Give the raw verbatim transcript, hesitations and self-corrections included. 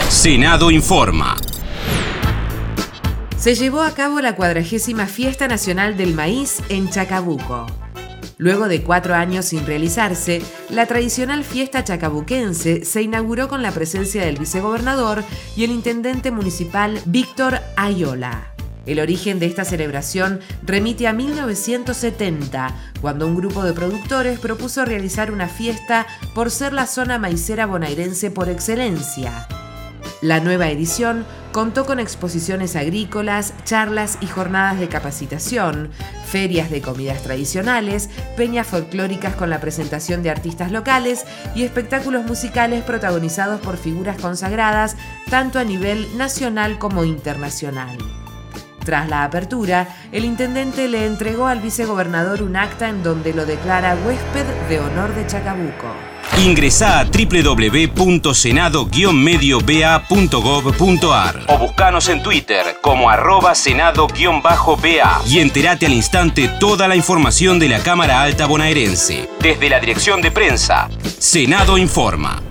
Senado informa. Se llevó a cabo la cuadragésima Fiesta Nacional del Maíz en Chacabuco. Luego de cuatro años sin realizarse, la tradicional fiesta chacabuquense se inauguró con la presencia del vicegobernador y el intendente municipal Víctor Ayola. El origen de esta celebración remite a mil novecientos setenta, cuando un grupo de productores propuso realizar una fiesta por ser la zona maicera bonaerense por excelencia. La nueva edición contó con exposiciones agrícolas, charlas y jornadas de capacitación, ferias de comidas tradicionales, peñas folclóricas con la presentación de artistas locales y espectáculos musicales protagonizados por figuras consagradas tanto a nivel nacional como internacional. Tras la apertura, el intendente le entregó al vicegobernador un acta en donde lo declara huésped de honor de Chacabuco. Ingresá a doble u doble u doble u punto senado guion medio b a punto gov punto a r o buscanos en Twitter como arroba senado guion bajo b a y entérate al instante toda la información de la Cámara Alta bonaerense. Desde la dirección de prensa, Senado informa.